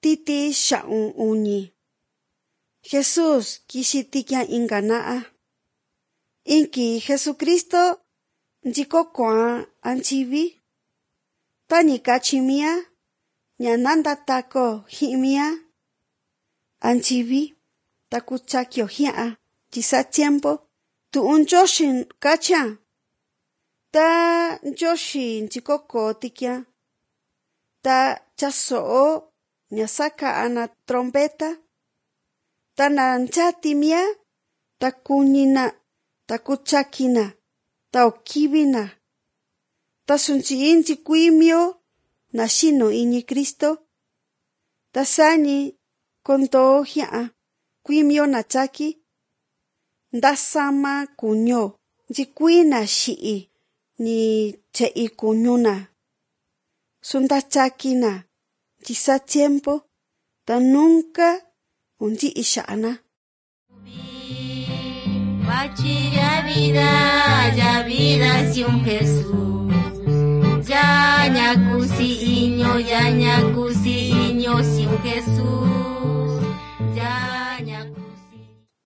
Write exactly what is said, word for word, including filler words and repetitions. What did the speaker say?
titi xa'un uñi. Jesús kixi tikia inka na'a. Inki Jesucristo nchiko kuaan anchivi. Tani kachimia, ñananda tako himia. Anchivi, takuchakio hiaa, chisa tiempo, tu un joshin kacha. Ta joshi nchiko kotikia. Ta chasoo, ñasaka ana trompeta. Ta nanchatimia, ta kuñina, ta kuchakina, ta okivina. Ta sunchi inchi kuimio, na shino iñi Kristo. Ta sani, konto hiaa, kuimio na chaki. Ndasama kunyo, nchikuina shii, ni chei kunyuna. Sunda chakina, chisa tiempo, ta nunca unji ishana. Vachilla vida, ya vida sin Jesús. Ya ñacusi iño, ya ñacusi iño sin Jesús.